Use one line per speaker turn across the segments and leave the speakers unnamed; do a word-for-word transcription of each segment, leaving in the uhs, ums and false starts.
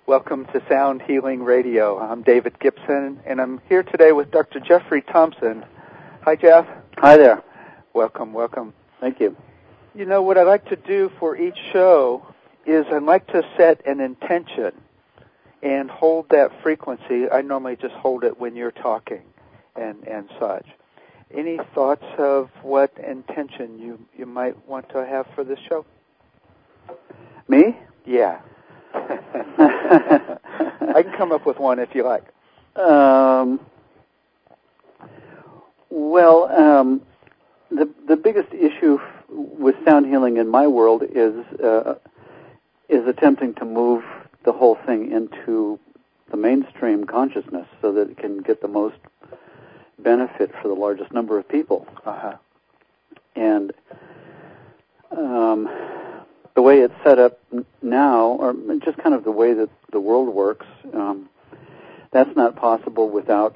Welcome to Sound Healing Radio. I'm David Gibson, and I'm here today with Doctor Jeffrey Thompson. Hi, Jeff.
Hi there.
Welcome, welcome.
Thank you.
You know, what I like to do for each show is I'd like to set an intention and hold that frequency. I normally just hold it when you're talking and, and such. Any thoughts of what intention you, you might want to have for this show?
Me?
Yeah. I can come up with one if you like.
Um, well, um, the the biggest issue f- with sound healing in my world is uh, is attempting to move the whole thing into the mainstream consciousness so that it can get the most benefit for the largest number of people.
Uh-huh.
And um, the way it's set up now, or just kind of the way that the world works, um, that's not possible without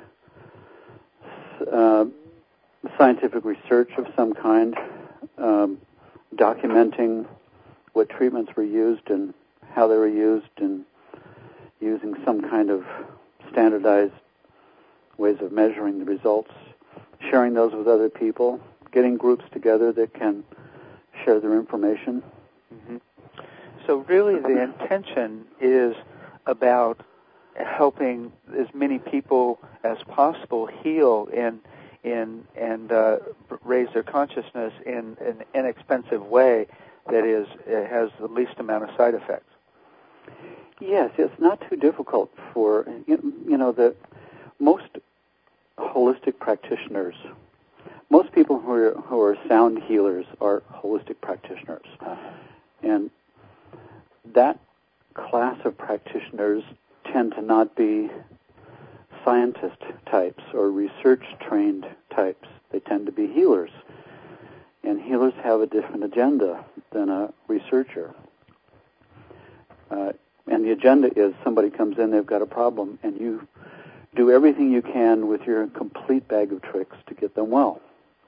uh, scientific research of some kind, um, documenting what treatments were used and how they were used, and using some kind of standardized ways of measuring the results, sharing those with other people, getting groups together that can share their information.
Mm-hmm. So really the intention is about helping as many people as possible heal and in, and uh, raise their consciousness in an inexpensive way that is it has the least amount of side effects.
Yes, it's not too difficult for, you know, the most holistic practitioners, most people who are, who are sound healers are holistic practitioners. Uh-huh. And that class of practitioners tend to not be scientist types or research-trained types. They tend to be healers. And healers have a different agenda than a researcher. Uh, and the agenda is somebody comes in, they've got a problem, and you do everything you can with your complete bag of tricks to get them well.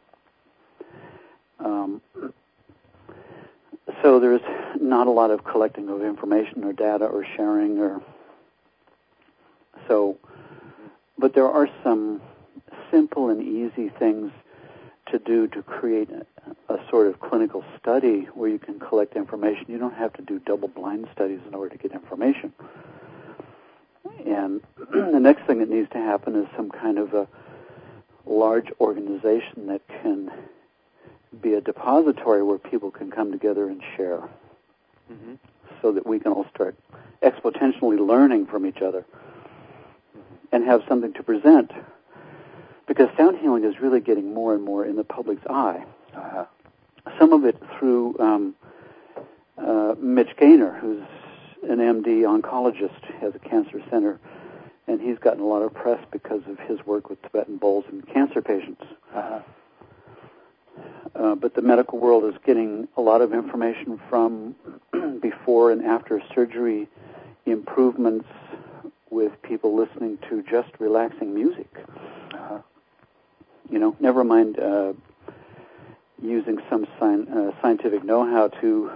Um, so there's not a lot of collecting of information or data or sharing or so, but there are some simple and easy things to do to create a, a sort of clinical study where you can collect information. You don't have to do double-blind studies in order to get information. And the next thing that needs to happen is some kind of a large organization that can be a depository where people can come together and share, mm-hmm. so that we can all start exponentially learning from each other and have something to present. Because sound healing is really getting more and more in the public's eye. Uh-huh. Some of it through um, uh, Mitch Gaynor, who's an M D oncologist, has a cancer center, and he's gotten a lot of press because of his work with Tibetan bowls and cancer patients. Uh-huh. Uh, but the medical world is getting a lot of information from before and after surgery improvements with people listening to just relaxing music. Uh-huh. You know, never mind uh, using some sci- uh, scientific know-how to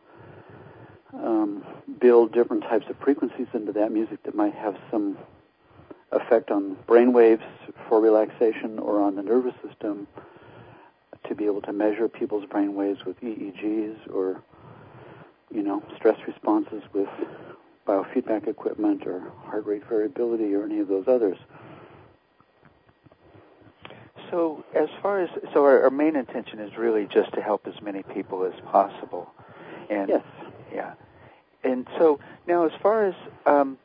um, build different types of frequencies into that music that might have some effect on brain waves for relaxation or on the nervous system, to be able to measure people's brain waves with E E Gs or, you know, stress responses with biofeedback equipment or heart rate variability or any of those others.
So as far as, so our, our main intention is really just to help as many people as possible. And,
yes.
Yeah. And so now as far as, um,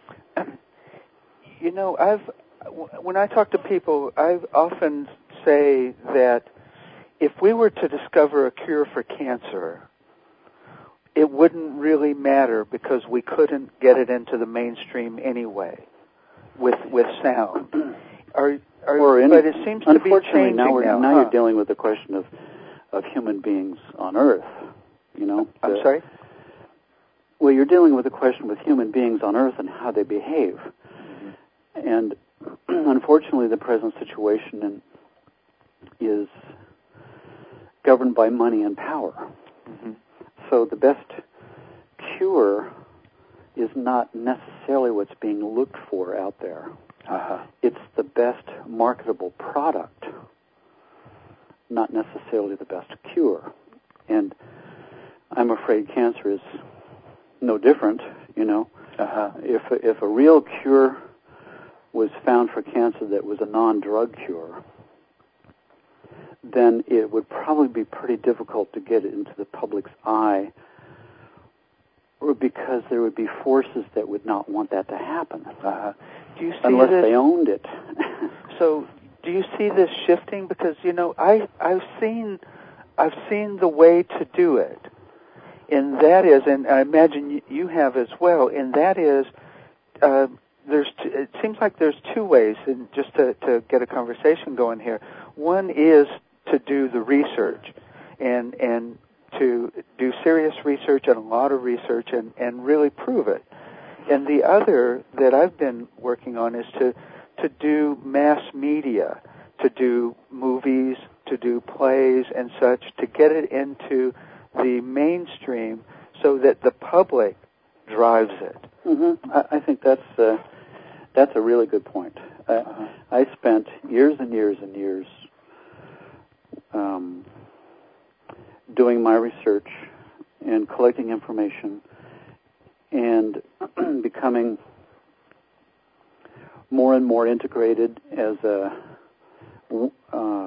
you know, I've, when I talk to people, I often say that if we were to discover a cure for cancer, it wouldn't really matter because we couldn't get it into the mainstream anyway with with sound. Are, are,
or in,
but it seems to be changing
now. We're,
now,
now
huh?
you're dealing with the question of, of human beings on Earth. You know.
I'm
the,
sorry?
Well, you're dealing with the question with human beings on Earth and how they behave. Mm-hmm. And unfortunately, the present situation in, is governed by money and power. Mm-hmm. So the best cure is not necessarily what's being looked for out there.
Uh-huh.
It's the best marketable product, not necessarily the best cure. And I'm afraid cancer is no different, you know.
Uh-huh.
If a, if a real cure was found for cancer that was a non-drug cure, then it would probably be pretty difficult to get it into the public's eye, or because there would be forces that would not want that to happen.
Uh-huh. Do you see
unless
this,
they owned it.
So, do you see this shifting? Because you know, I I've seen I've seen the way to do it, and that is, and I imagine you have as well. And that is, uh, there's t- it seems like there's two ways, and just to to get a conversation going here. One is to do the research, and and to do serious research and a lot of research, and and really prove it. And the other that I've been working on is to to do mass media, to do movies, to do plays and such, to get it into the mainstream so that the public drives it.
Mm-hmm. I, I think that's uh, that's a really good point. I, uh-huh. I spent years and years and years um, doing my research and collecting information and becoming more and more integrated as a, uh,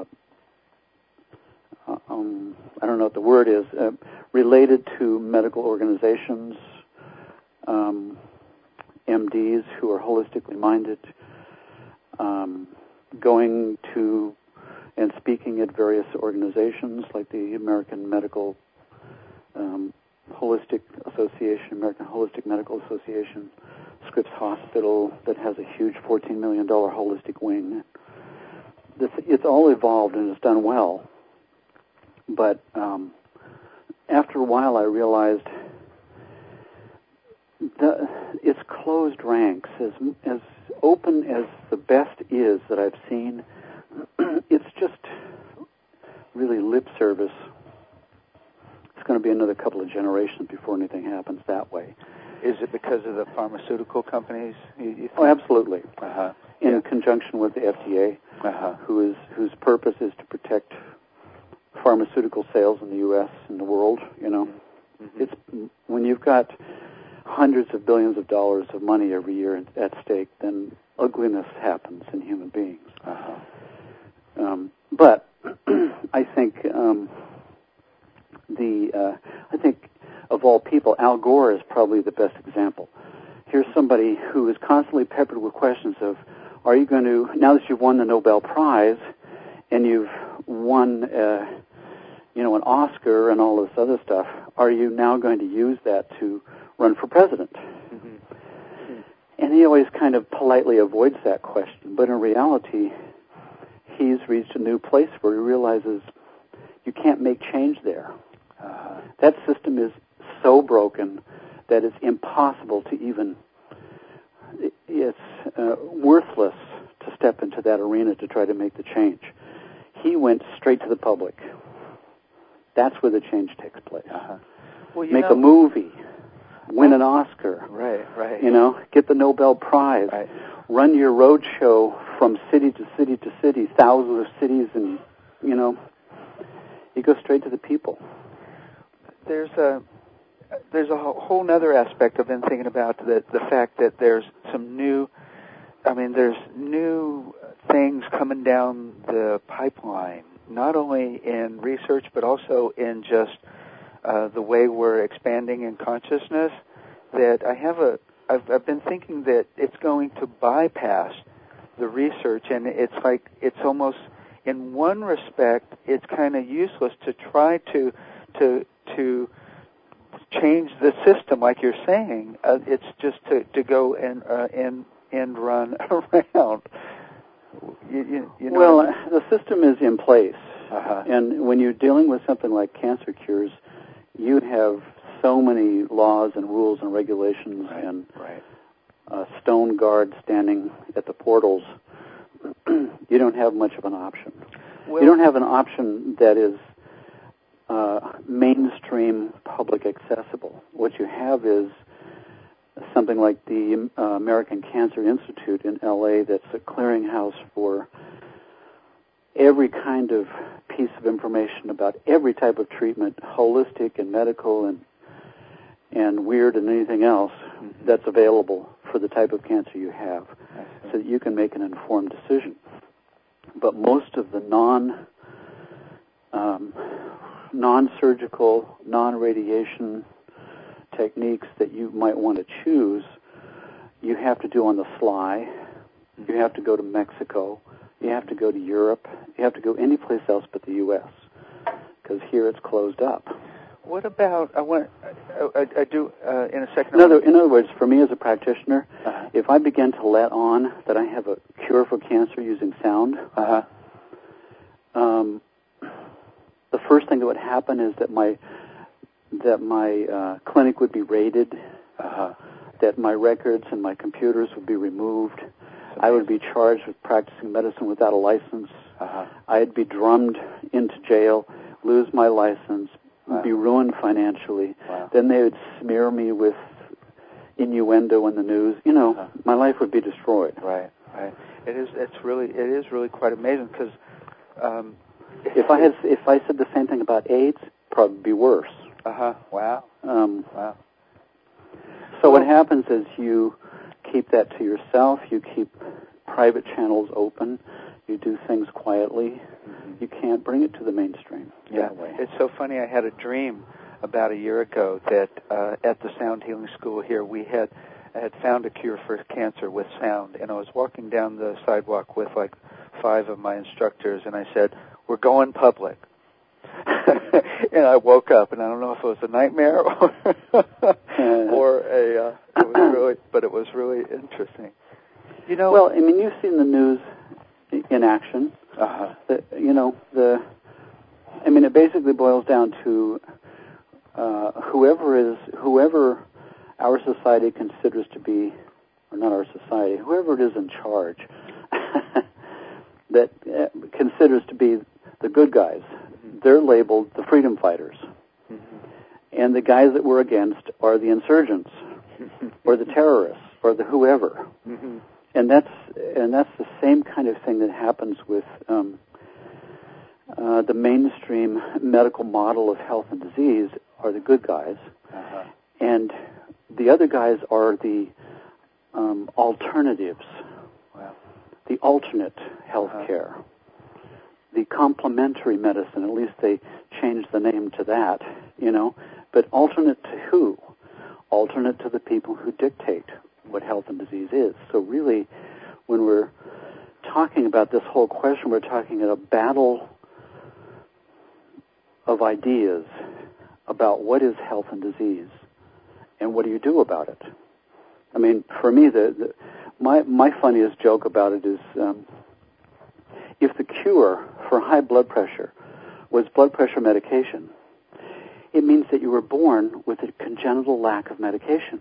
um, I don't know what the word is, uh, related to medical organizations, um, M Ds who are holistically minded, um, going to and speaking at various organizations like the American Medical um, Holistic Association, American Holistic Medical Association, Scripps Hospital that has a huge fourteen million dollars holistic wing. This, it's all evolved and it's done well. But um, after a while I realized that it's closed ranks. As, as open as the best is that I've seen, it's just really lip service. It's going to be another couple of generations before anything happens that way.
Is it because of the pharmaceutical companies? You, you
oh, absolutely.
Uh-huh.
In
yeah.
conjunction with the F D A,
uh-huh.
who is whose purpose is to protect pharmaceutical sales in the U S and the world. You know, mm-hmm. it's when you've got hundreds of billions of dollars of money every year at stake, then ugliness happens in human beings.
Uh-huh.
Um, but I think. Um, The uh, I think of all people, Al Gore is probably the best example. Here's somebody who is constantly peppered with questions of, are you going to, now that you've won the Nobel Prize and you've won, uh, you know, an Oscar and all this other stuff, are you now going to use that to run for president? Mm-hmm. Mm-hmm. And he always kind of politely avoids that question, but in reality, he's reached a new place where he realizes you can't make change there. Uh, that system is so broken that it's impossible to even, it's uh, worthless to step into that arena to try to make the change. He went straight to the public. That's where the change takes place.
Uh-huh. Well, you
make
know,
a movie, win an Oscar.
Right, right.
You know, get the Nobel Prize.
Right.
Run your road show from city to city to city, thousands of cities, and, you know, you go straight to the people.
There's a there's a whole other aspect I've been thinking about, the the fact that there's some new, I mean, there's new things coming down the pipeline, not only in research but also in just uh, the way we're expanding in consciousness. That I have a I've, I've been thinking that it's going to bypass the research, and it's like it's almost, in one respect, it's kind of useless to try to to to change the system, like you're saying. Uh, it's just to, to go and uh, and and run around. You, you, you know
well,
what I mean?
The system is in place,
uh-huh.
and when you're dealing with something like cancer cures, you have so many laws and rules and regulations
right.
and
right.
Uh, stone guards standing at the portals. You don't have much of an option.
Well,
you don't have an option that is uh, mainstream public accessible. What you have is something like the uh, American Cancer Institute in L A that's a clearinghouse for every kind of piece of information about every type of treatment, holistic and medical and and weird and anything else mm-hmm. that's available for the type of cancer you have, so that you can make an informed decision. But most of the non um, non-surgical, non-radiation techniques that you might want to choose, you have to do on the fly. Mm-hmm. You have to go to Mexico. You have to go to Europe. You have to go any place else but the U S because here it's closed up.
What about, I want, I, I, I do, uh, in a second.
In other, in other words, for me as a practitioner,
uh-huh.
if I begin to let on that I have a cure for cancer using sound,
uh-huh.
um, the first thing that would happen is that my that my uh, clinic would be raided, uh, that my records and my computers would be removed. I would be charged with practicing medicine without a license.
Uh-huh.
I'd be drummed into jail, lose my license,
wow.
be ruined financially.
Wow.
Then they would smear me with innuendo in the news. You know, uh-huh. my life would be destroyed.
Right, right. It is. It's really. It is really quite amazing because um,
if I had, if I said the same thing about AIDS, probably be worse.
Uh huh. Wow.
Um,
wow.
So what happens is you keep that to yourself. You keep private channels open. You do things quietly. Mm-hmm. You can't bring it to the mainstream.
Yeah.
That way.
It's so funny. I had a dream about a year ago that uh, at the Sound Healing School here we had had found a cure for cancer with sound, and I was walking down the sidewalk with like five of my instructors, and I said, "We're going public." And I woke up, and I don't know if it was a nightmare or or a. Uh, it was really, but it was really interesting. You know.
Well, I mean, you've seen the news in action.
Uh-huh.
The, you know, the. I mean, it basically boils down to uh, whoever is whoever our society considers to be, or not our society, whoever it is in charge that uh, considers to be the good guys. Mm-hmm. They're labeled the freedom fighters. Mm-hmm. And the guys that we're against are the insurgents or the terrorists or the whoever. Mm-hmm. And that's and that's the same kind of thing that happens with um, uh, the mainstream medical model of health and disease are the good guys. Uh-huh. And the other guys are the um, alternatives, wow. the alternate health care. Uh-huh. The complementary medicine, at least they changed the name to that, you know. But alternate to who? Alternate to the people who dictate what health and disease is. So really, when we're talking about this whole question, we're talking at a battle of ideas about what is health and disease and what do you do about it. I mean, for me, the, the my my funniest joke about it is um, if the cure for high blood pressure was blood pressure medication, it means that you were born with a congenital lack of medication.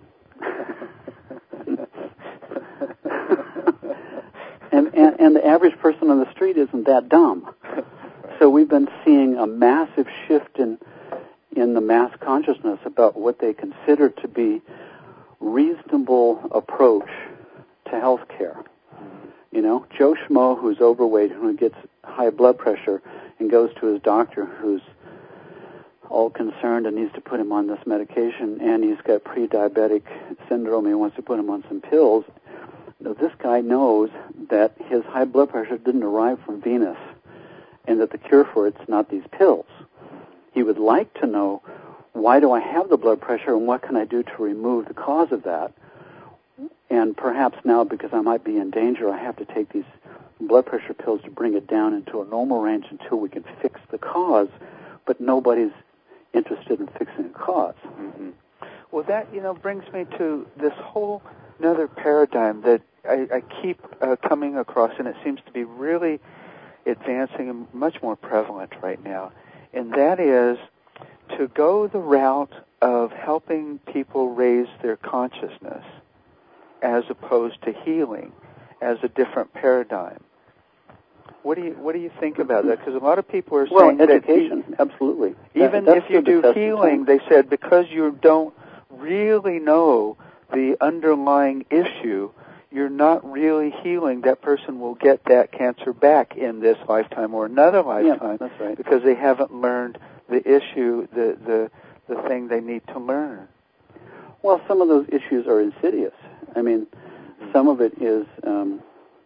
and, and, and the average person on the street isn't that dumb. So we've been seeing a massive shift in in the mass consciousness about what they consider to be reasonable approach to health care. You know, Joe Schmo, who's overweight, who gets high blood pressure and goes to his doctor who's all concerned and needs to put him on this medication, and he's got pre-diabetic syndrome, he wants to put him on some pills. Now, this guy knows that his high blood pressure didn't arrive from Venus and that the cure for it's not these pills. He would like to know, why do I have the blood pressure and what can I do to remove the cause of that? And perhaps now, because I might be in danger, I have to take these blood pressure pills to bring it down into a normal range until we can fix the cause, but nobody's interested in fixing the cause.
Mm-hmm. Well, that, you know, brings me to this whole another paradigm that I, I keep uh, coming across, and it seems to be really advancing and much more prevalent right now, and that is to go the route of helping people raise their consciousness as opposed to healing as a different paradigm. What do you what do you think about that? Because a lot of people are
well,
saying
education,
that
absolutely.
Even
that,
if you do healing, they said because you don't really know the underlying issue, you're not really healing. That person will get that cancer back in this lifetime or another lifetime.
Yeah, that's right.
Because they haven't learned the issue, the, the, the thing they need to learn.
Well, some of those issues are insidious. I mean, some of it is um,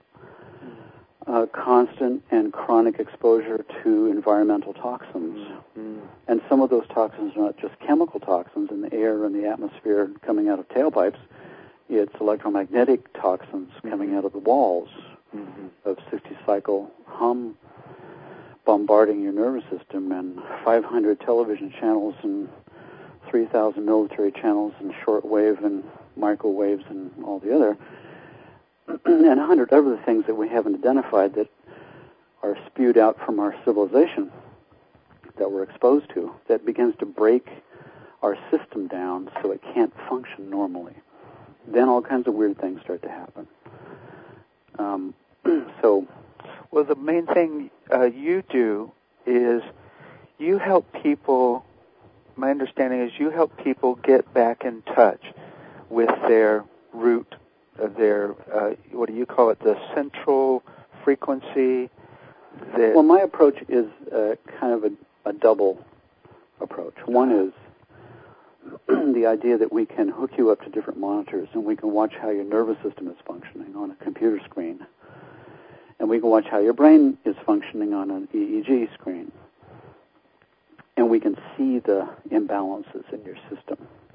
uh, constant and chronic exposure to environmental toxins. Mm-hmm. And some of those toxins are not just chemical toxins in the air and the atmosphere coming out of tailpipes. It's electromagnetic toxins mm-hmm. coming out of the walls mm-hmm. of sixty-cycle hum bombarding your nervous system, and five hundred television channels and three thousand military channels and shortwave and microwaves and all the other, and a hundred other things that we haven't identified that are spewed out from our civilization that we're exposed to, that begins to break our system down so it can't function normally. Then all kinds of weird things start to happen. Um, so,
well, the main thing uh, you do is you help people. My understanding is you help people get back in touch with their root, of their, uh, what do you call it, the central frequency? The
well, my approach is uh, kind of a, a double approach. One is the idea that we can hook you up to different monitors and we can watch how your nervous system is functioning on a computer screen. And we can watch how your brain is functioning on an E E G screen. And we can see the imbalances in your system.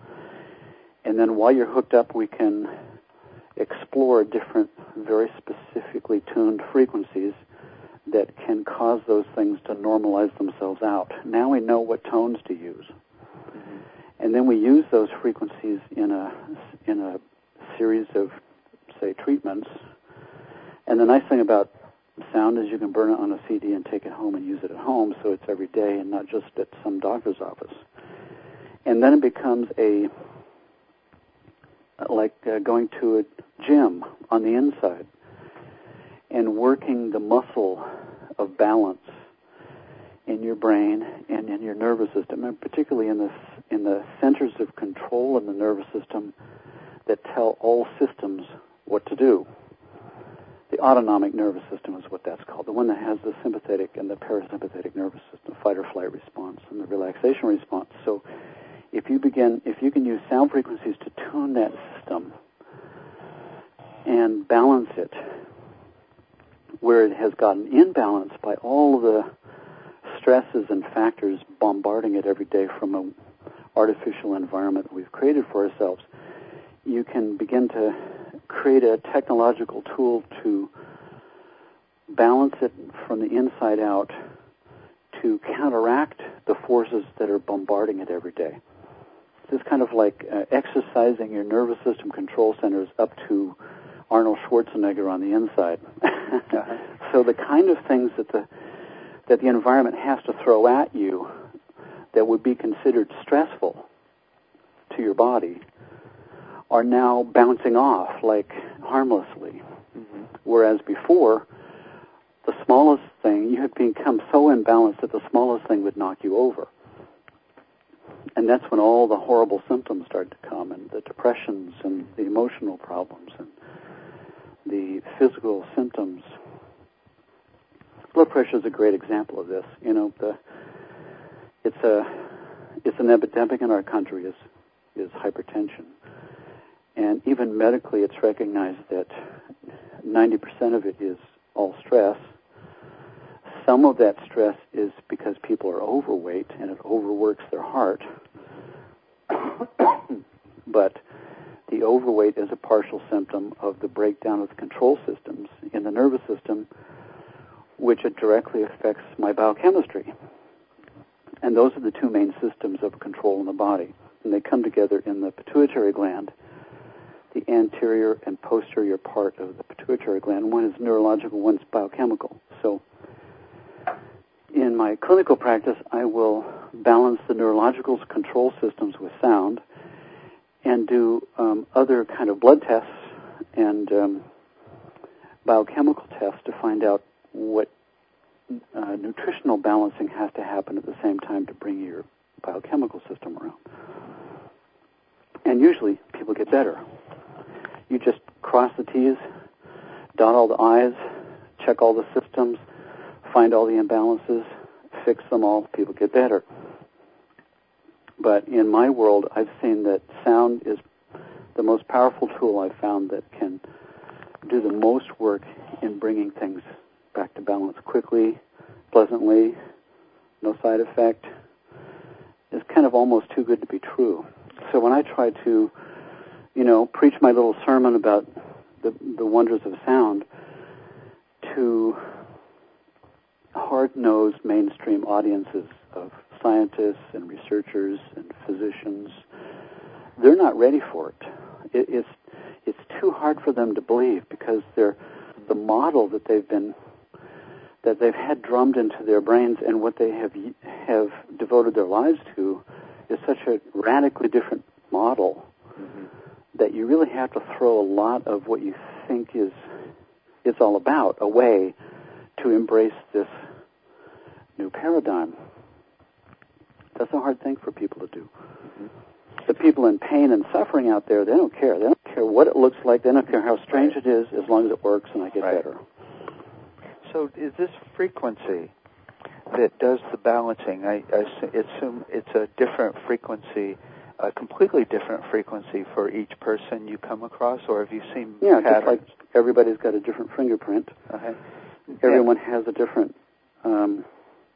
And then while you're hooked up, we can explore different, very specifically tuned frequencies that can cause those things to normalize themselves out. Now we know what tones to use. Mm-hmm. And then we use those frequencies in a, in a series of, say, treatments. And the nice thing about sound is you can burn it on a C D and take it home and use it at home, so it's every day and not just at some doctor's office. And then it becomes a, like uh, going to a gym on the inside and working the muscle of balance in your brain and in your nervous system, and particularly in the, in the centers of control in the nervous system that tell all systems what to do. The autonomic nervous system is what that's called, the one that has the sympathetic and the parasympathetic nervous system, fight or flight response, and the relaxation response. So if you begin, if you can use sound frequencies to tune that system and balance it where it has gotten imbalanced by all the stresses and factors bombarding it every day from an artificial environment we've created for ourselves, you can begin to create a technological tool to balance it from the inside out to counteract the forces that are bombarding it every day. It's kind of like uh, exercising your nervous system control centers up to Arnold Schwarzenegger on the inside. uh-huh. So the kind of things that the that the environment has to throw at you that would be considered stressful to your body are now bouncing off like harmlessly. Mm-hmm. Whereas before, the smallest thing, you had become so imbalanced that the smallest thing would knock you over. And that's when all the horrible symptoms start to come, and the depressions and the emotional problems and the physical symptoms. Blood pressure is a great example of this. You know, the it's a it's an epidemic in our country is is hypertension. And even medically, it's recognized that ninety percent of it is all stress. Some of that stress is because people are overweight and it overworks their heart. But the overweight is a partial symptom of the breakdown of the control systems in the nervous system, which it directly affects my biochemistry. And those are the two main systems of control in the body. And they come together in the pituitary gland, the anterior and posterior part of the pituitary gland. One is neurological, one's biochemical. So in my clinical practice, I will balance the neurological control systems with sound and do um, other kind of blood tests and um, biochemical tests to find out what uh, nutritional balancing has to happen at the same time to bring your biochemical system around. And usually people get better. You just cross the T's, dot all the I's, check all the systems, find all the imbalances, fix them all, people get better. But in my world, I've seen that sound is the most powerful tool I've found that can do the most work in bringing things back to balance quickly, pleasantly, no side effect. It's kind of almost too good to be true. So when I try to, you know, preach my little sermon about the, the wonders of sound to hard-nosed mainstream audiences of scientists and researchers and physicians, they're not ready for it. it it's it's too hard for them to believe because they're the model that they've been that they've had drummed into their brains and what they have have devoted their lives to is such a radically different model mm-hmm. that you really have to throw a lot of what you think is it's all about away to embrace this new paradigm. That's a hard thing for people to do. Mm-hmm. The people in pain and suffering out there, they don't care. They don't care what it looks like. They don't care how strange right. it is, as long as it works and I get right. better.
So is this frequency that does the balancing, I, I assume it's a different frequency, a completely different frequency for each person you come across, or have you seen
yeah,
patterns?
Just like everybody's got a different fingerprint. Uh-huh. Everyone yeah. has a different um,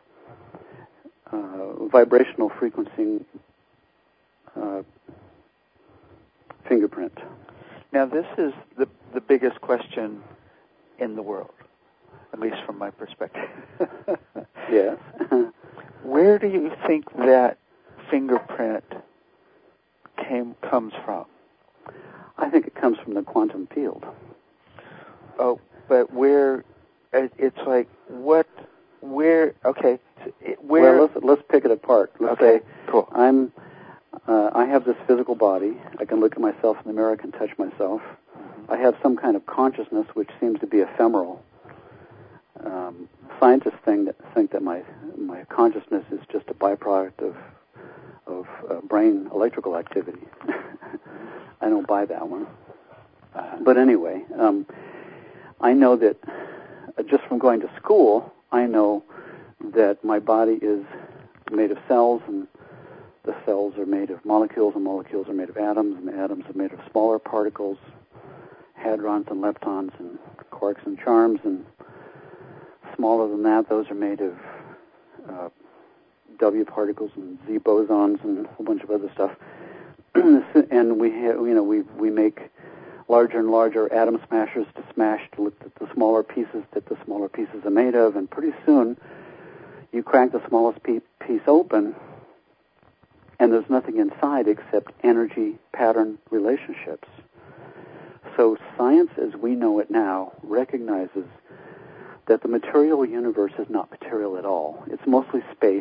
uh, vibrational frequency uh, fingerprint.
Now, this is the the biggest question in the world, at least from my perspective.
Yes.
Where do you think that fingerprint came comes from?
I think it comes from the quantum field.
Oh, but where? It's like what? Where? Okay. Where?
Well, let's let's pick it apart. Let's
okay.
say
cool.
I'm. Uh, I have this physical body. I can look at myself in the mirror. I can touch myself. Mm-hmm. I have some kind of consciousness which seems to be ephemeral. Um, scientists think that, think that my my consciousness is just a byproduct of of uh, brain electrical activity. I don't buy that one. Uh, but anyway, um, I know that uh, just from going to school, I know that my body is made of cells, and the cells are made of molecules, and molecules are made of atoms, and the atoms are made of smaller particles, hadrons and leptons, and quarks and charms, and smaller than that, those are made of uh, W particles and Z bosons and a whole bunch of other stuff. And we have, you know, we we make larger and larger atom smashers to smash to look at the smaller pieces that the smaller pieces are made of, and pretty soon you crack the smallest piece open, and there's nothing inside except energy pattern relationships. So science, as we know it now, recognizes that the material universe is not material at all. It's mostly space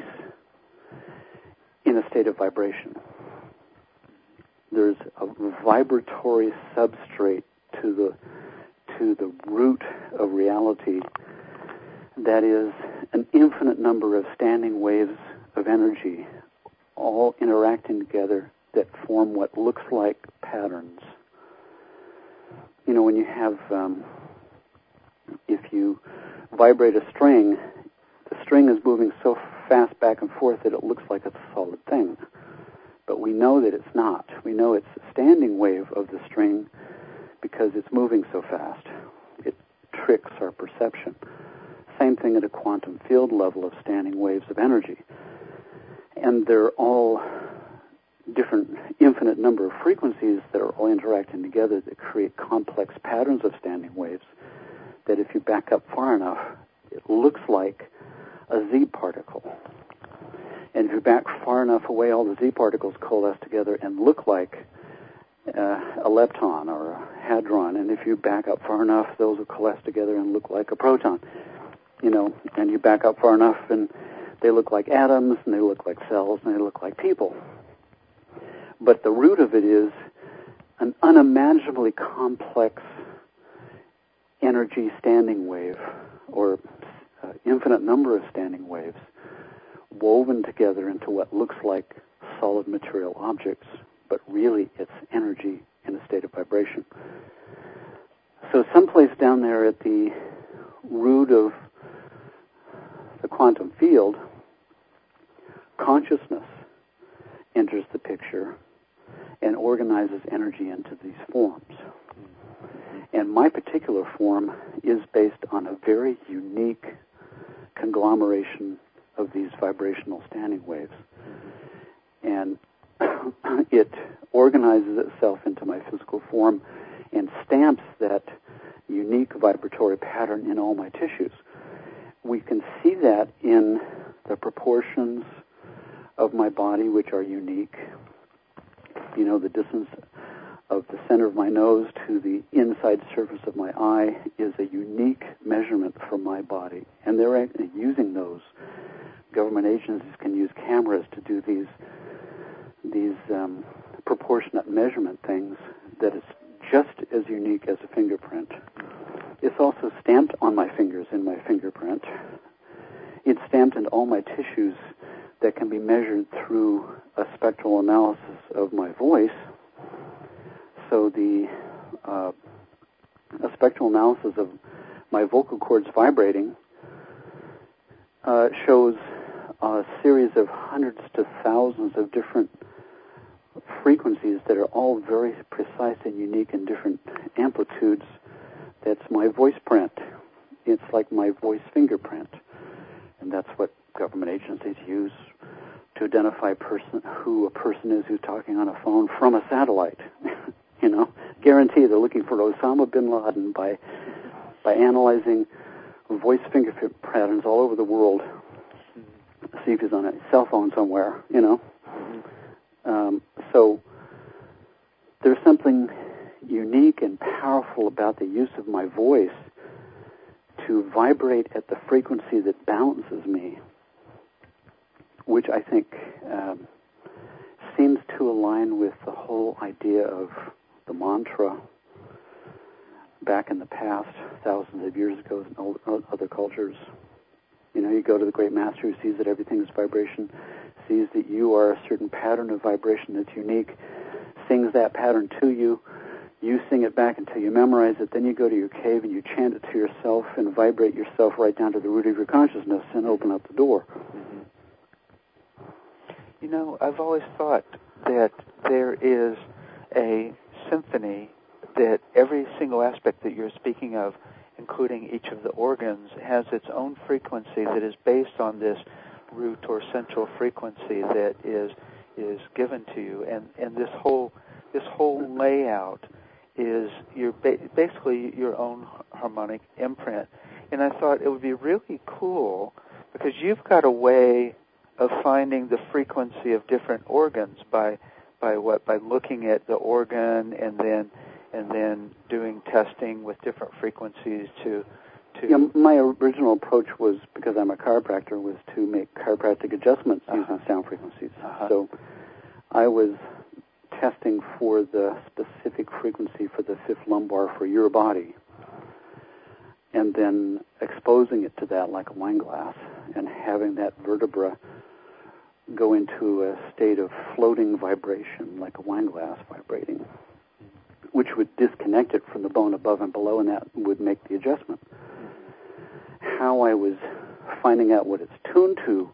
in a state of vibration. There's a vibratory substrate to the to the root of reality that is an infinite number of standing waves of energy all interacting together that form what looks like patterns. You know, when you have, um, if you vibrate a string, the string is moving so fast back and forth that it looks like it's a solid thing. But we know that it's not. We know it's a standing wave of the string because it's moving so fast. It tricks our perception. Same thing at a quantum field level of standing waves of energy. And they're all different, infinite number of frequencies that are all interacting together that create complex patterns of standing waves that if you back up far enough, it looks like a Z particle. And if you back far enough away, all the Z particles coalesce together and look like uh, a lepton or a hadron. And if you back up far enough, those will coalesce together and look like a proton. You know, and you back up far enough and they look like atoms, and they look like cells, and they look like people. But the root of it is an unimaginably complex energy standing wave, or uh, infinite number of standing waves, woven together into what looks like solid material objects, but really it's energy in a state of vibration. So someplace down there at the root of the quantum field, consciousness enters the picture and organizes energy into these forms. And my particular form is based on a very unique conglomeration of these vibrational standing waves. And it organizes itself into my physical form and stamps that unique vibratory pattern in all my tissues. We can see that in the proportions of my body, which are unique. You know, the distance of the center of my nose to the inside surface of my eye is a unique measurement for my body. And they're actually using those. Government agencies can use cameras to do these these um, proportionate measurement things that is just as unique as a fingerprint. It's also stamped on my fingers in my fingerprint. It's stamped in all my tissues that can be measured through a spectral analysis of my voice. So the uh, a spectral analysis of my vocal cords vibrating uh, shows a series of hundreds to thousands of different frequencies that are all very precise and unique in different amplitudes. That's my voice print. It's like my voice fingerprint. And that's what government agencies use to identify person who a person is who's talking on a phone from a satellite. You know, guarantee they're looking for Osama bin Laden by by analyzing voice fingerprint patterns all over the world. See if he's on a cell phone somewhere, you know. Um, so there's something unique and powerful about the use of my voice to vibrate at the frequency that balances me, which I think um, seems to align with the whole idea of the mantra back in the past, thousands of years ago in old, other cultures. You know, you go to the great master who sees that everything is vibration, sees that you are a certain pattern of vibration that's unique, sings that pattern to you, you sing it back until you memorize it, then you go to your cave and you chant it to yourself and vibrate yourself right down to the root of your consciousness and open up the door.
Mm-hmm. You know, I've always thought that there is a symphony that every single aspect that you're speaking of, including each of the organs, has its own frequency that is based on this root or central frequency that is is given to you, and and this whole this whole layout is your ba- basically your own harmonic imprint. And I thought it would be really cool because you've got a way of finding the frequency of different organs by by what by looking at the organ and then and then doing testing with different frequencies to to
yeah, my original approach was, because I'm a chiropractor, was to make chiropractic adjustments uh-huh. using sound frequencies. Uh-huh. So I was testing for the specific frequency for the fifth lumbar for your body, and then exposing it to that like a wine glass and having that vertebra go into a state of floating vibration like a wine glass vibrating, which would disconnect it from the bone above and below, and that would make the adjustment. How I was finding out what it's tuned to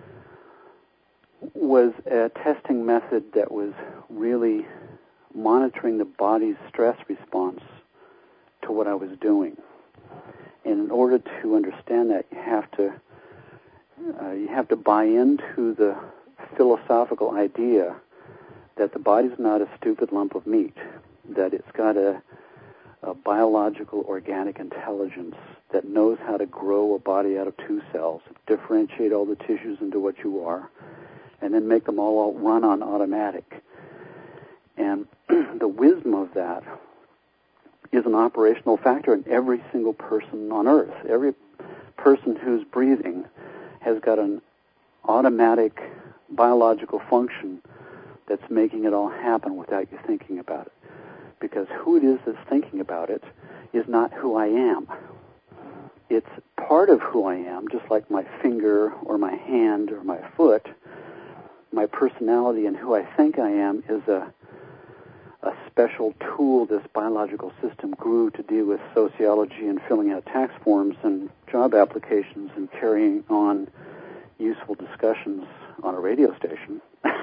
was a testing method that was really monitoring the body's stress response to what I was doing. And in order to understand that, you have to uh, you have to buy into the philosophical idea that the body's not a stupid lump of meat, that it's got a, a biological organic intelligence that knows how to grow a body out of two cells, differentiate all the tissues into what you are, and then make them all run on automatic. And the wisdom of that is an operational factor in every single person on Earth. Every person who's breathing has got an automatic biological function that's making it all happen without you thinking about it. Because who it is that's thinking about it is not who I am. It's part of who I am, just like my finger or my hand or my foot. My personality and who I think I am is a, a special tool, this biological system, grew to deal with sociology and filling out tax forms and job applications and carrying on useful discussions on a radio station.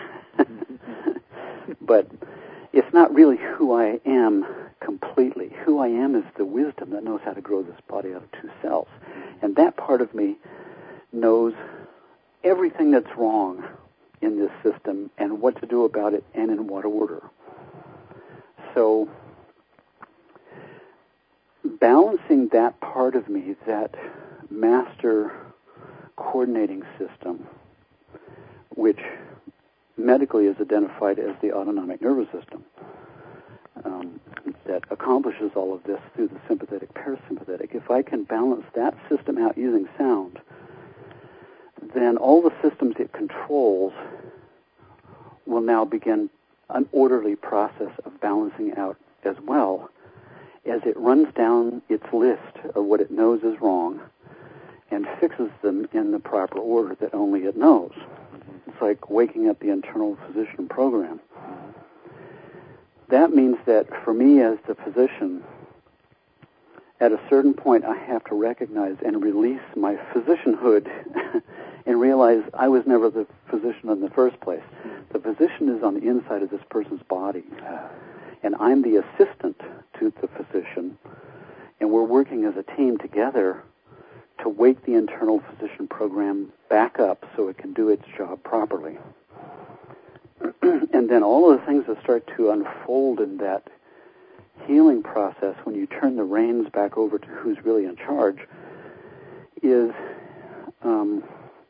But it's not really who I am completely. Who I am is the wisdom that knows how to grow this body out of two cells. And that part of me knows everything that's wrong in this system and what to do about it and in what order. So balancing that part of me, that master coordinating system, which medically is identified as the autonomic nervous system, um, that accomplishes all of this through the sympathetic parasympathetic. If I can balance that system out using sound, then all the systems it controls will now begin an orderly process of balancing out as well as it runs down its list of what it knows is wrong and fixes them in the proper order that only it knows. It's like waking up the internal physician program. That means that for me as the physician, at a certain point I have to recognize and release my physicianhood and realize I was never the physician in the first place. The physician is on the inside of this person's body, and I'm the assistant to the physician, and we're working as a team together to wake the internal physician program back up so it can do its job properly. And then all of the things that start to unfold in that healing process when you turn the reins back over to who's really in charge is um,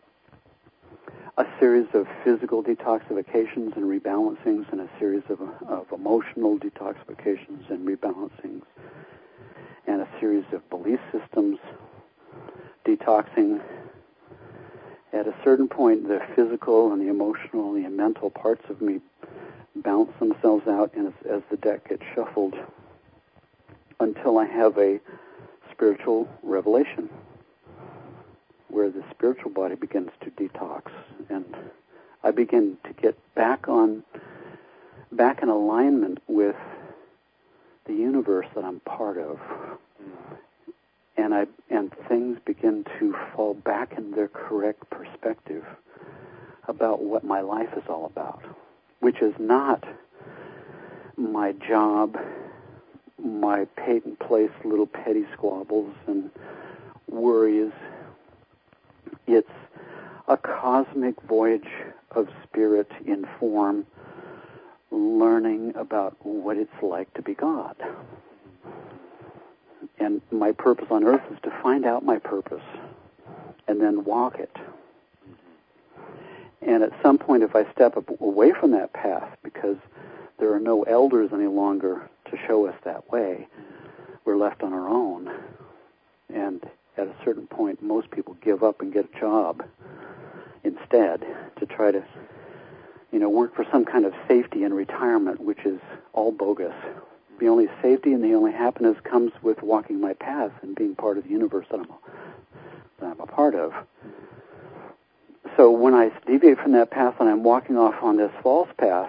a series of physical detoxifications and rebalancings and a series of, of emotional detoxifications and rebalancings and a series of belief systems detoxing. At a certain point, the physical and the emotional and the mental parts of me bounce themselves out and as, as the deck gets shuffled until I have a spiritual revelation where the spiritual body begins to detox, and I begin to get back on, back in alignment with the universe that I'm part of. And I and things begin to fall back in their correct perspective about what my life is all about, which is not my job, my patent place little petty squabbles and worries. It's a cosmic voyage of spirit in form, learning about what it's like to be God. And my purpose on earth is to find out my purpose and then walk it. And at some point, if I step up away from that path, because there are no elders any longer to show us that way, we're left on our own. And at a certain point, most people give up and get a job instead to try to, you know, work for some kind of safety and retirement, which is all bogus. The only safety and the only happiness comes with walking my path and being part of the universe that I'm a, that I'm a part of. So when I deviate from that path and I'm walking off on this false path,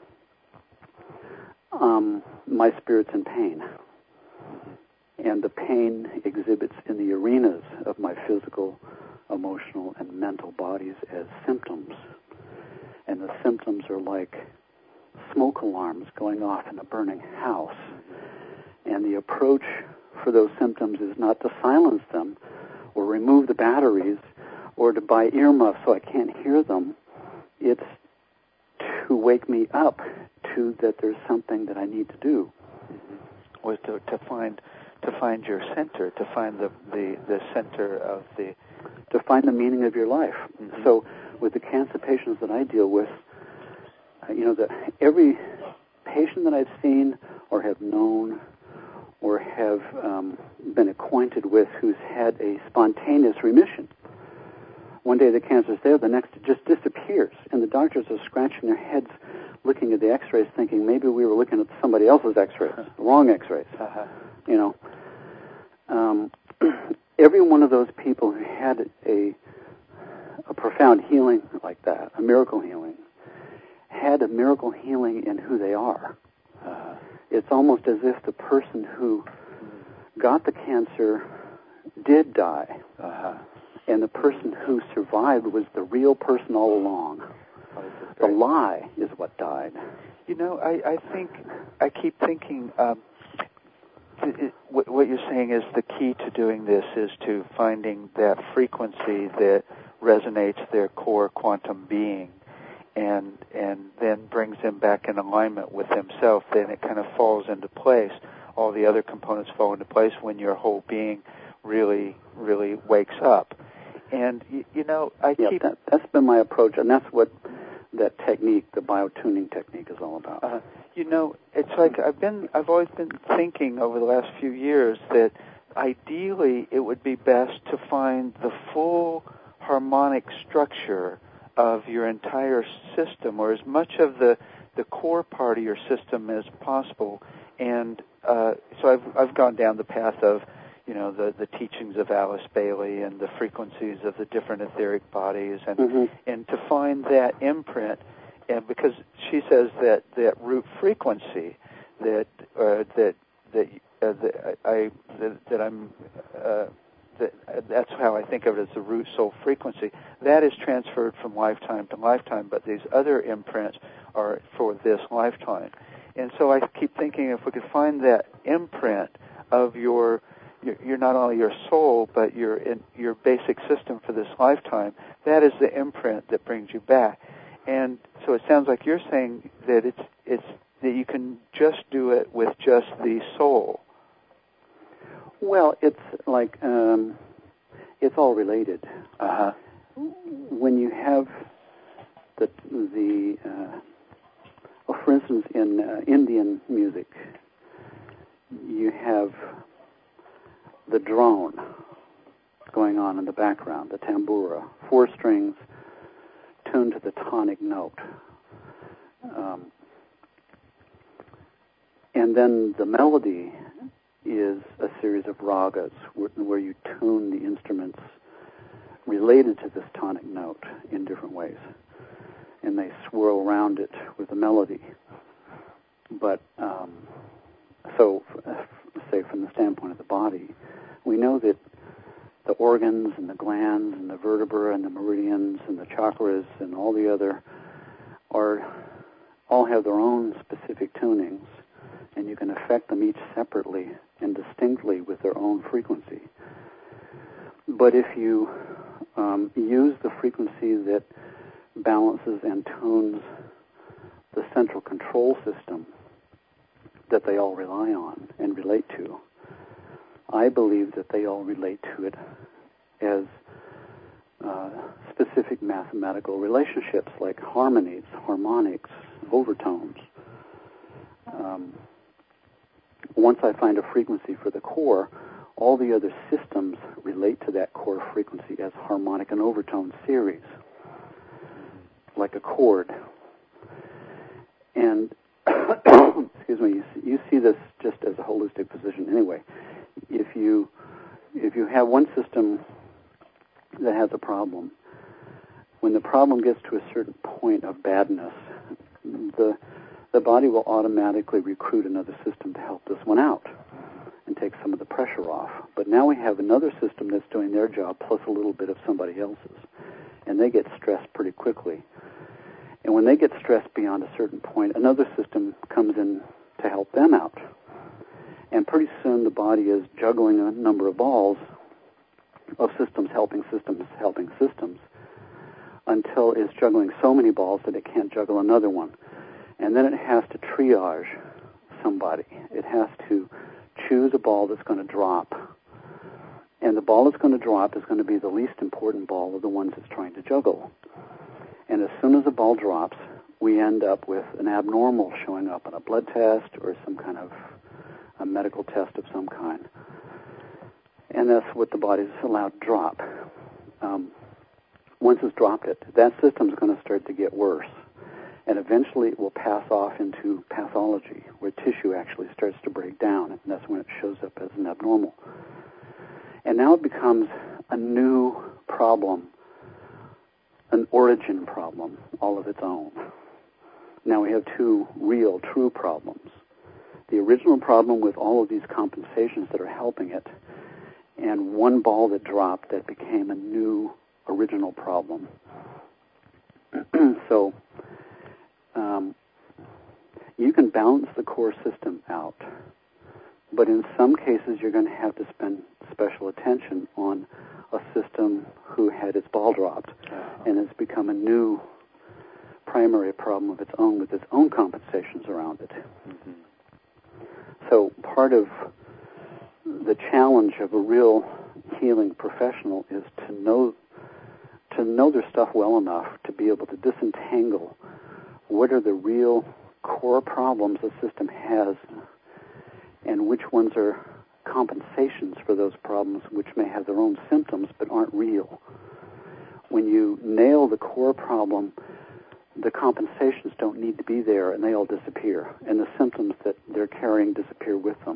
um, my spirit's in pain. And the pain exhibits in the arenas of my physical, emotional, and mental bodies as symptoms. And the symptoms are like smoke alarms going off in a burning house. And the approach for those symptoms is not to silence them or remove the batteries or to buy earmuffs so I can't hear them. It's to wake me up to that there's something that I need to do.
Was to, to find to find your center, to find the, the, the center of the...
To find the meaning of your life. Mm-hmm. So with the cancer patients that I deal with, you know, that every patient that I've seen or have known or have um, been acquainted with who's had a spontaneous remission, one day the cancer's there, the next it just disappears, and the doctors are scratching their heads looking at the x-rays thinking maybe we were looking at somebody else's x-rays, the wrong x-rays, uh-huh. you know. Um, every one of those people who had a, a profound healing like that, a miracle healing, had a miracle healing in who they are. Uh, it's almost as if the person who got the cancer did die, uh-huh. and the person who survived was the real person all along. Oh, the lie is what died.
You know, I, I think, I keep thinking, um, it, it, what, what you're saying is the key to doing this is to finding that frequency that resonates their core quantum being, and and then brings them back in alignment with themselves. Then it kind of falls into place. All the other components fall into place when your whole being really, really wakes up. And, you, you know, I
yeah,
keep...
That, that's been my approach, and that's what that technique, the biotuning technique, is all about.
Uh, you know, it's like I've been, I've always been thinking over the last few years that ideally it would be best to find the full harmonic structure of your entire system, or as much of the, the core part of your system as possible. And uh, so I've I've gone down the path of, you know, the, the teachings of Alice Bailey and the frequencies of the different etheric bodies, and mm-hmm. and to find that imprint, and because she says that, that root frequency that uh, that that uh, that I that, that I'm uh, that that's how I think of it as the root soul frequency. That is transferred from lifetime to lifetime, but these other imprints are for this lifetime. And so I keep thinking if we could find that imprint of your, your you're not only your soul, but your in, your basic system for this lifetime, that is the imprint that brings you back. And so it sounds like you're saying that it's it's that you can just do it with just the soul.
Well, it's like um, it's all related.
Uh-huh.
When you have the the uh, well, for instance, in uh, Indian music, you have the drone going on in the background, the tambura, four strings tuned to the tonic note. Um, and then the melody is a series of ragas where, where you tune the instruments related to this tonic note in different ways. And they swirl around it with a melody. But, um, so, uh, say from the standpoint of the body, we know that the organs and the glands and the vertebrae and the meridians and the chakras and all the other are, all have their own specific tunings, and you can affect them each separately and distinctly with their own frequency. But if you um, use the frequency that balances and tunes the central control system that they all rely on and relate to, I believe that they all relate to it as uh, specific mathematical relationships like harmonies, harmonics, overtones. Um, once I find a frequency for the core, all the other systems relate to that core frequency as harmonic and overtone series, like a chord. And, excuse me, you see, you see this just as a holistic position anyway. If you if you have one system that has a problem, when the problem gets to a certain point of badness, the the body will automatically recruit another system to help this one out and take some of the pressure off. But now we have another system that's doing their job plus a little bit of somebody else's, and they get stressed pretty quickly. And when they get stressed beyond a certain point, another system comes in to help them out. And pretty soon the body is juggling a number of balls of systems helping systems helping systems until it's juggling so many balls that it can't juggle another one. And then it has to triage somebody. It has to choose a ball that's going to drop. And the ball that's going to drop is going to be the least important ball of the ones it's trying to juggle. And as soon as the ball drops, we end up with an abnormal showing up on a blood test or some kind of a medical test of some kind. And that's what the body's allowed to drop. Um, once it's dropped it, that system's going to start to get worse. And eventually it will pass off into pathology, where tissue actually starts to break down, and that's when it shows up as an abnormal. And now it becomes a new problem, an origin problem, all of its own. Now we have two real, true problems. The original problem with all of these compensations that are helping it, and one ball that dropped that became a new original problem. So um, you can balance the core system out, but in some cases you're going to have to spend special attention on a system who had its ball dropped, uh-huh. and it's become a new primary problem of its own with its own compensations around it. Mm-hmm. So part of the challenge of a real healing professional is to know to know their stuff well enough to be able to disentangle what are the real core problems the system has and which ones are compensations for those problems, which may have their own symptoms but aren't real. When you nail the core problem, the compensations don't need to be there, and they all disappear, and the symptoms that they're carrying disappear with them.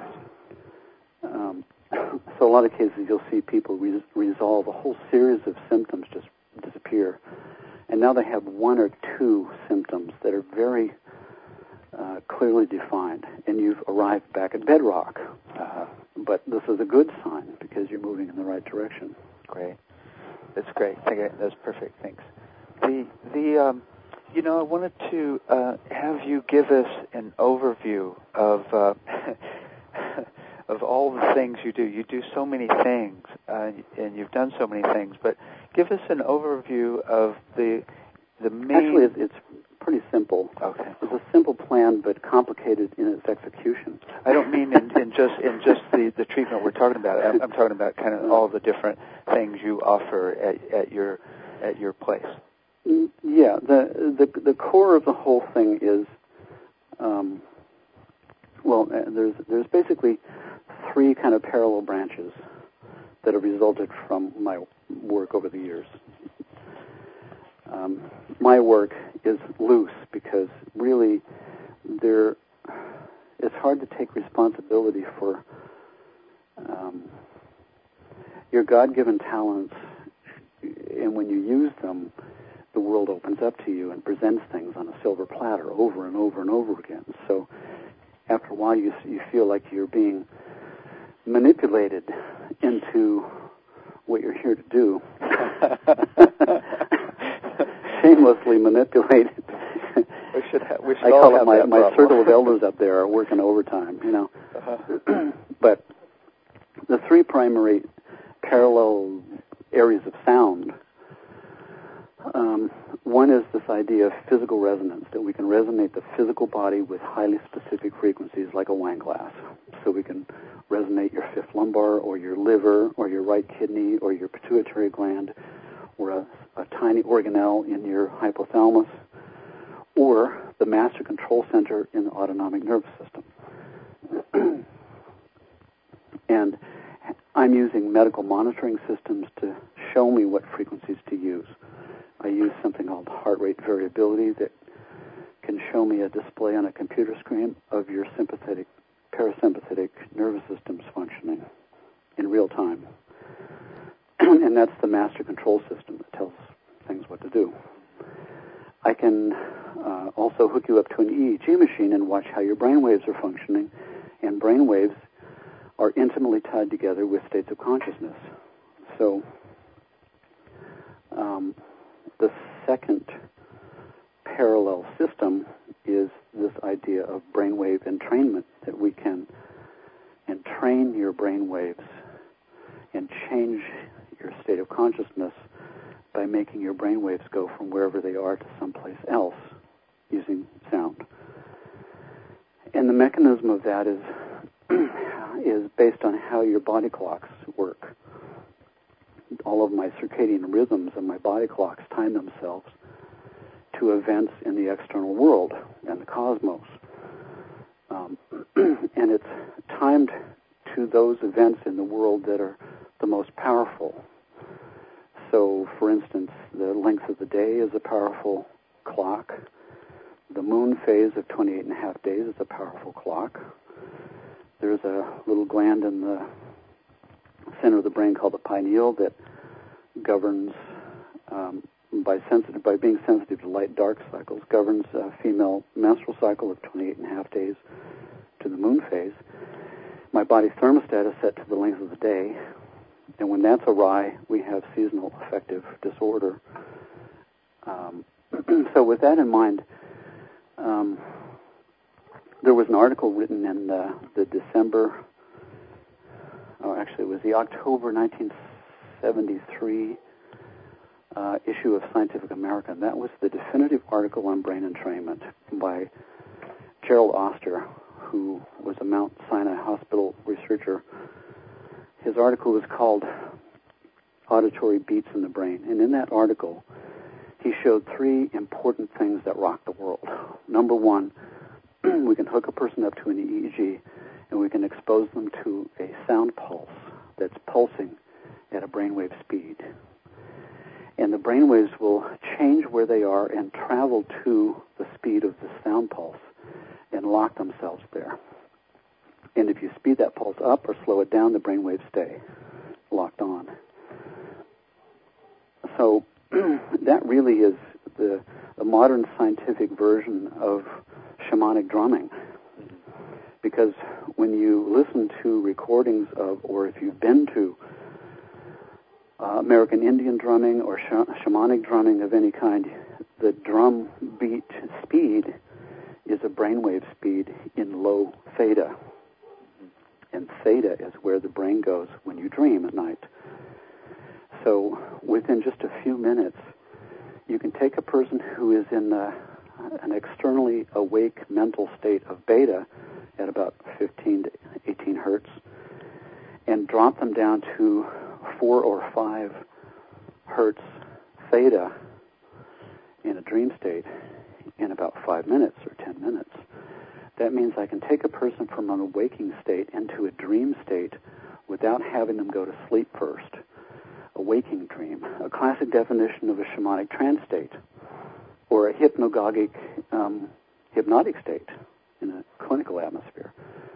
Um, so a lot of cases you'll see people re- resolve a whole series of symptoms just disappear, and now they have one or two symptoms that are very uh, clearly defined, and you've arrived back at bedrock. Uh, but this is a good sign because you're moving in the right direction.
Great. That's great. That's perfect. Thanks. The the um, you know I wanted to uh, have you give us an overview of uh, of all the things you do. You do so many things, uh, and you've done so many things. But give us an overview of the the main.
Actually, it's, it's pretty simple.
Okay.
It's a simple plan, but complicated in its execution.
I don't mean in, in just in just the, the treatment we're talking about. I'm, I'm talking about kind of all the different things you offer at, at your at your place.
Yeah, the the the core of the whole thing is, um, well, there's there's basically three kind of parallel branches that have resulted from my work over the years. Um, my work is loose because really there it's hard to take responsibility for um, your God-given talents, and when you use them, the world opens up to you and presents things on a silver platter over and over and over again. So after a while, you you feel like you're being manipulated into what you're here to do. Shamelessly manipulated.
We should have, we should
I
all
call
have
it my,
that
my
problem.
circle of elders up there are working overtime, you know. Uh-huh. But the three primary parallel areas of sound, um, one is this idea of physical resonance, that we can resonate the physical body with highly specific frequencies like a wine glass. So we can resonate your fifth lumbar or your liver or your right kidney or your pituitary gland or a, a tiny organelle in your hypothalamus or the master control center in the autonomic nervous system. And I'm using medical monitoring systems to show me what frequencies to use. I use something called heart rate variability that can show me a display on a computer screen of your sympathetic, parasympathetic nervous systems functioning in real time. And that's the master control system that tells things what to do. I can uh, also hook you up to an E E G machine and watch how your brain waves are functioning, and brain waves are intimately tied together with states of consciousness. So um, the second parallel system is this idea of brainwave entrainment, that we can entrain your brain waves and change your state of consciousness by making your brain waves go from wherever they are to someplace else using sound. And the mechanism of that is is based on how your body clocks work. All of my circadian rhythms and my body clocks time themselves to events in the external world and the cosmos. Um, and it's timed to those events in the world that are the most powerful. So, for instance, the length of the day is a powerful clock. The moon phase of twenty-eight and a half days is a powerful clock. There's a little gland in the center of the brain called the pineal that governs, um, by sensitive, by being sensitive to light-dark cycles, governs a female menstrual cycle of twenty-eight and a half days to the moon phase, my body's thermostat is set to the length of the day, and when that's awry, we have seasonal affective disorder. Um, so with that in mind, um, there was an article written in the, the December, or actually it was the October nineteen seventy-three uh, issue of Scientific American. That was the definitive article on brain entrainment by Gerald Oster, who was a Mount Sinai Hospital researcher. His article was called Auditory Beats in the Brain. And in that article, he showed three important things that rock the world. Number one, we can hook a person up to an E E G, and we can expose them to a sound pulse that's pulsing at a brainwave speed. And the brainwaves will change where they are and travel to the speed of the sound pulse and lock themselves there. And if you speed that pulse up or slow it down, the brainwaves stay locked on. So that really is the, the modern scientific version of shamanic drumming. Because when you listen to recordings of, or if you've been to uh, American Indian drumming or sh- shamanic drumming of any kind, the drum beat speed is a brainwave speed in low theta. And theta is where the brain goes when you dream at night. So within just a few minutes, you can take a person who is in uh, an externally awake mental state of beta at about fifteen to eighteen hertz and drop them down to four or five hertz theta in a dream state in about five minutes or ten minutes. That means I can take a person from an awaking state into a dream state without having them go to sleep first. A waking dream, a classic definition of a shamanic trance state, or a hypnagogic um, hypnotic state in a clinical atmosphere.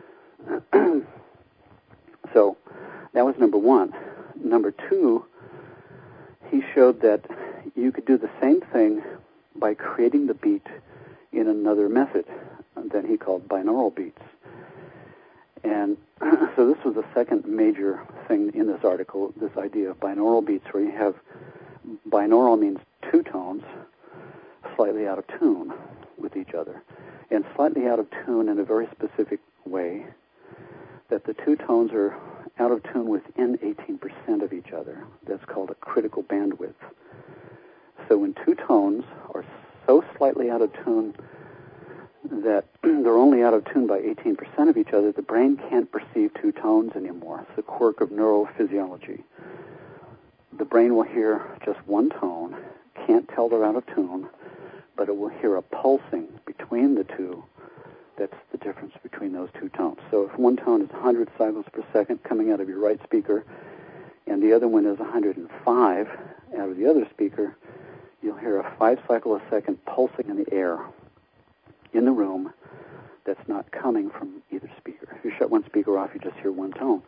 So that was number one. Number two, he showed that you could do the same thing by creating the beat in another method that he called binaural beats. And so this was the second major thing in this article, this idea of binaural beats, where you have, binaural means two tones slightly out of tune with each other, and slightly out of tune in a very specific way, that the two tones are out of tune within eighteen percent of each other. That's called a critical bandwidth. So when two tones are so slightly out of tune that they're only out of tune by eighteen percent of each other, the brain can't perceive two tones anymore. It's the quirk of neurophysiology. The brain will hear just one tone, can't tell they're out of tune, but it will hear a pulsing between the two. That's the difference between those two tones. So if one tone is one hundred cycles per second coming out of your right speaker, and the other one is one hundred five out of the other speaker, you'll hear a five cycle a second pulsing in the air in the room that's not coming from either speaker. If you shut one speaker off, you just hear one tone.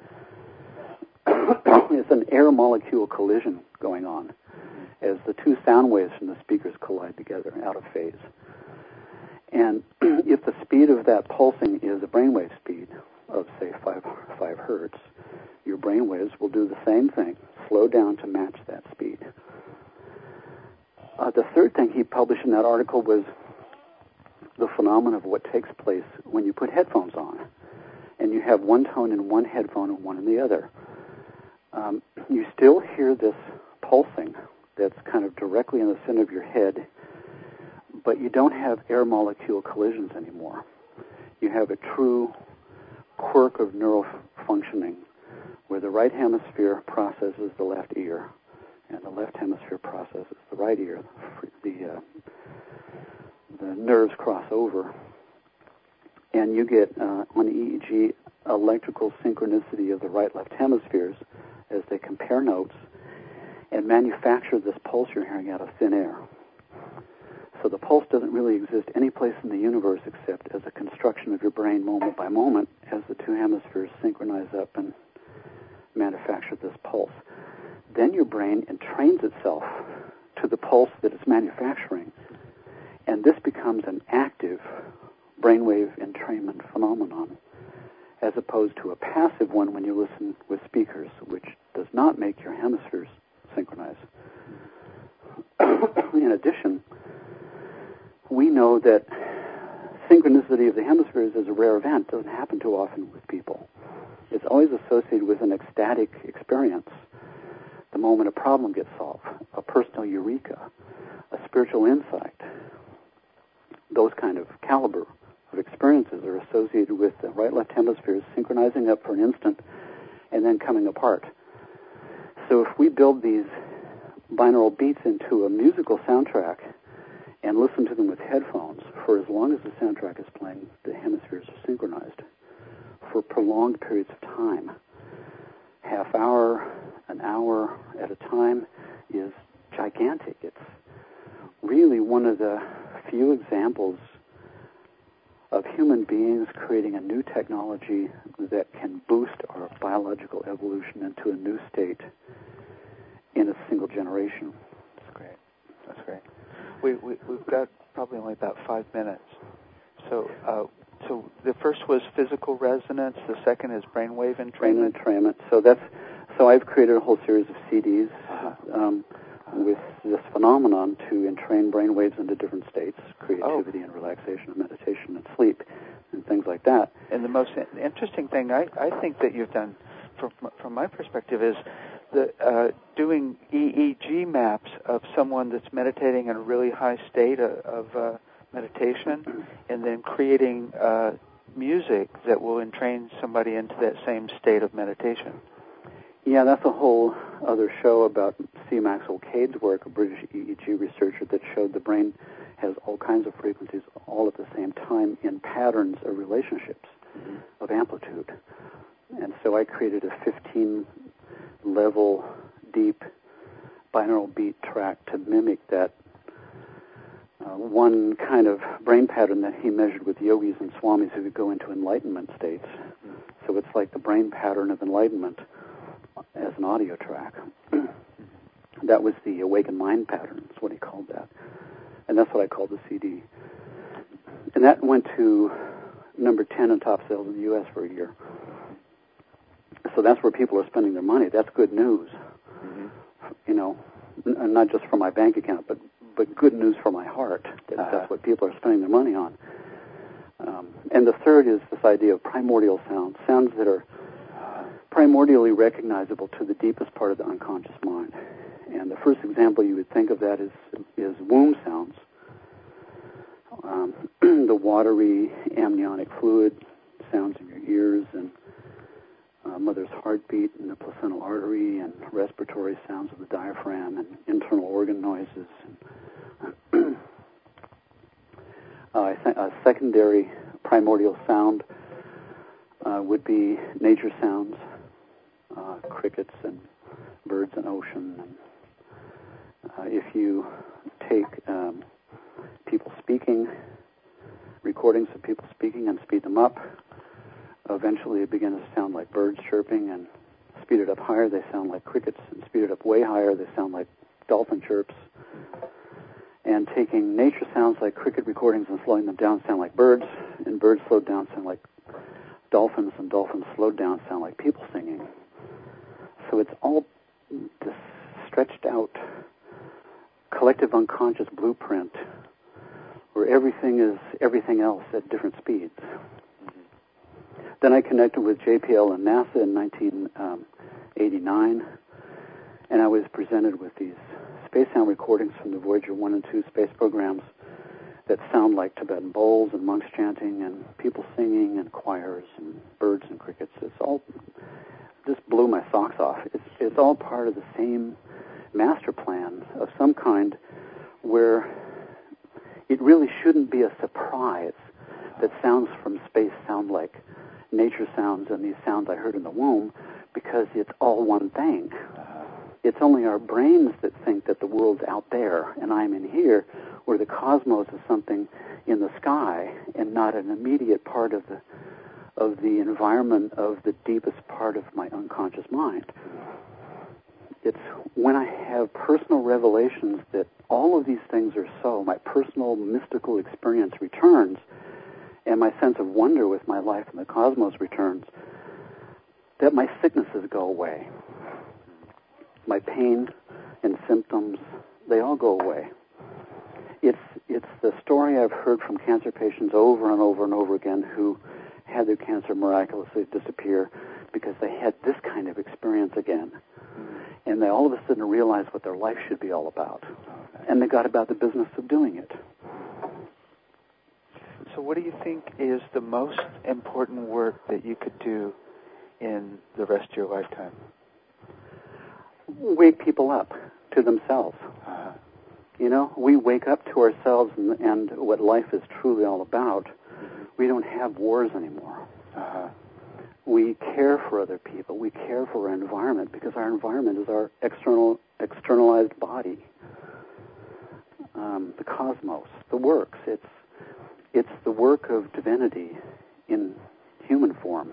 It's an air molecule collision going on as the two sound waves from the speakers collide together out of phase. And if the speed of that pulsing is a brainwave speed of, say, five, five hertz, your brainwaves will do the same thing, slow down to match that speed. Uh, the third thing he published in that article was the phenomenon of what takes place when you put headphones on and you have one tone in one headphone and one in the other. Um, you still hear this pulsing that's kind of directly in the center of your head, but you don't have air molecule collisions anymore. You have a true quirk of neural functioning where the right hemisphere processes the left ear and the left hemisphere processes the right ear. The, uh, the nerves cross over, and you get, uh, on E E G, electrical synchronicity of the right-left hemispheres as they compare notes and manufacture this pulse you're hearing out of thin air. So the pulse doesn't really exist any place in the universe except as a construction of your brain moment by moment as the two hemispheres synchronize up and manufacture this pulse. Then your brain entrains itself to the pulse that it's manufacturing, and this becomes an active brainwave entrainment phenomenon. as opposed to a passive one when you listen with speakers, which does not make your hemispheres synchronize. In addition, we know that synchronicity of the hemispheres is a rare event. It doesn't happen too often with people. It's always associated with an ecstatic experience. The moment a problem gets solved, a personal eureka, a spiritual insight, those kind of caliber of experiences are associated with the right-left hemispheres synchronizing up for an instant and then coming apart. So if we build these binaural beats into a musical soundtrack and listen to them with headphones for as long as the soundtrack is playing, the hemispheres are synchronized for prolonged periods of time. Half hour, an hour at a time is gigantic. It's really one of the few examples of human beings creating a new technology that can boost our biological evolution into a new state in a single generation.
That's great. That's great. We, we, we've got probably only about five minutes. So uh, so the first was physical resonance. The second is brainwave entrainment.
Brain entrainment. So that's so I've created a whole series of C Ds uh-huh. um, with this phenomenon to entrain brain waves into different states, creativity oh. and relaxation and meditation and sleep and things like that.
And the most interesting thing I, I think that you've done, from, from my perspective, is the uh, doing E E G maps of someone that's meditating in a really high state of, of uh, meditation, and then creating uh, music that will entrain somebody into that same state of meditation.
Yeah, that's a whole other show about C. Maxwell Cade's work, a British E E G researcher, that showed the brain has all kinds of frequencies all at the same time in patterns of relationships, mm-hmm. of amplitude. And so I created a fifteen-level deep binaural beat track to mimic that uh, one kind of brain pattern that he measured with yogis and swamis who could go into enlightenment states. Mm-hmm. So it's like the brain pattern of enlightenment as an audio track. That was the awakened mind pattern, is what he called that. And that's what I called the C D. And that went to number ten in top sales in the U S for a year. So that's where people are spending their money. That's good news. Mm-hmm. You know, n- not just for my bank account, but, but good news for my heart. That uh-huh. That's what people are spending their money on. Um, and the third is this idea of primordial sounds, sounds that are primordially recognizable to the deepest part of the unconscious mind. And the first example you would think of that is is womb sounds. Um, the watery amniotic fluid sounds in your ears, and uh, mother's heartbeat, and the placental artery, and respiratory sounds of the diaphragm, and internal organ noises. And uh, I think a secondary primordial sound uh, would be nature sounds, uh, crickets and birds and ocean. And, uh, if you take um, people speaking, recordings of people speaking, and speed them up, eventually it begins to sound like birds chirping, and speed it up higher, they sound like crickets, and speed it up way higher, they sound like dolphin chirps. And taking nature sounds like cricket recordings and slowing them down sound like birds, and birds slowed down sound like dolphins, and dolphins slowed down sound like people singing. So it's all this stretched out collective unconscious blueprint where everything is everything else at different speeds. Mm-hmm. Then I connected with J P L and NASA in nineteen eighty-nine, and I was presented with these space sound recordings from the Voyager one and two space programs that sound like Tibetan bowls and monks chanting and people singing and choirs and birds and crickets. It's all just blew my socks off. It's, it's all part of the same master plan of some kind where it really shouldn't be a surprise that sounds from space sound like nature sounds and these sounds I heard in the womb, because it's all one thing. It's only our brains that think that the world's out there and I'm in here, where the cosmos is something in the sky and not an immediate part of the of the environment of the deepest part of my unconscious mind. It's when I have personal revelations that all of these things are so, my personal mystical experience returns, and my sense of wonder with my life and the cosmos returns, that my sicknesses go away. My pain and symptoms, they all go away. It's it's the story I've heard from cancer patients over and over and over again who had their cancer miraculously disappear because they had this kind of experience again. And they all of a sudden realized what their life should be all about. And they got about the business of doing it.
So what do you think is the most important work that you could do in the rest of your lifetime?
Wake people up to themselves.
Uh-huh.
You know, we wake up to ourselves and, and what life is truly all about. Mm-hmm. We don't have wars anymore.
Uh-huh.
We care for other people. We care for our environment because our environment is our external, externalized body. Um, the cosmos, the works. It's it's the work of divinity in human form.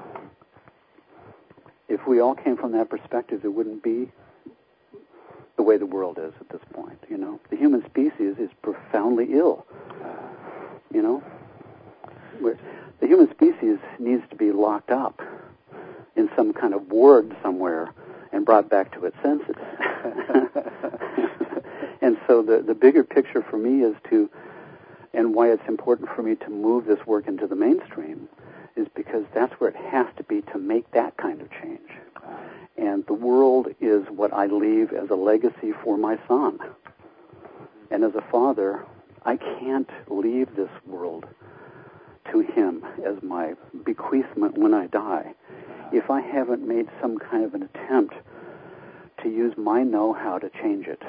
If we all came from that perspective, it wouldn't be the way the world is at this point. You know, the human species is profoundly ill. You know, We're, the human species needs to be locked up in some kind of ward somewhere and brought back to its senses. And so the, the bigger picture for me is to, and why it's important for me to move this work into the mainstream, is because that's where it has to be to make that kind of change. And the world is what I leave as a legacy for my son. And as a father, I can't leave this world to him as my bequeathment when I die if I haven't made some kind of an attempt to use my know-how to change it.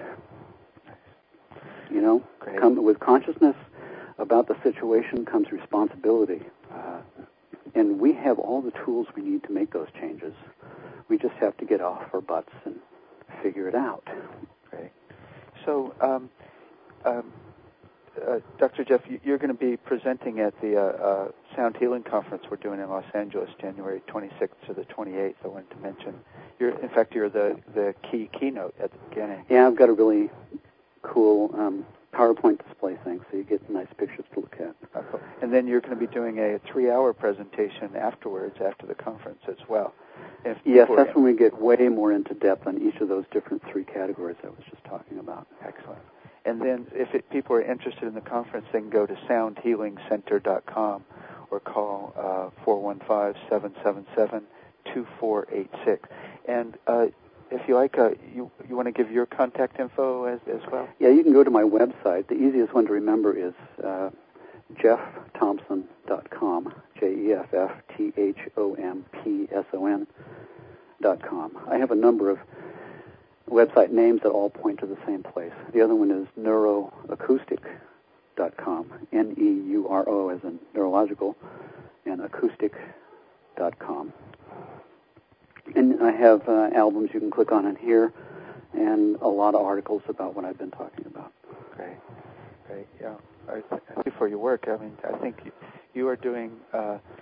You know, come, with consciousness about the situation comes responsibility. Uh, and we have all the tools we need to make those changes. We just have to get off our butts and figure it out.
Great. So, um, um, uh, Doctor Jeff, you're going to be presenting at the uh, uh, Sound Healing Conference we're doing in Los Angeles, January twenty-sixth to the twenty-eighth. I wanted to mention. You're, in fact, you're the, the key keynote at the beginning.
Yeah, I've got a really cool um, PowerPoint display thing, so you get nice pictures to look at.
Uh, cool. And then you're going to be doing a three-hour presentation afterwards, after the conference as well. If
yes, that's when we get way more into depth on each of those different three categories I was just talking about.
Excellent. And then if it, people are interested in the conference, they can go to sound healing center dot com or call uh, four one five, seven seven seven, two four eight six. And uh, if you like, uh, you you want to give your contact info as, as well?
Yeah, you can go to my website. The easiest one to remember is uh, jeff thompson dot com, J E F F T H O M P S O N dot com. I have a number of website names that all point to the same place. The other one is neuroacoustic dot com, N E U R O as in neurological, and acoustic dot com. And I have uh, albums you can click on in here, and a lot of articles about what I've been talking about.
Great, great, yeah. I, thank you for your work. I mean, I think you, you are doing... Uh,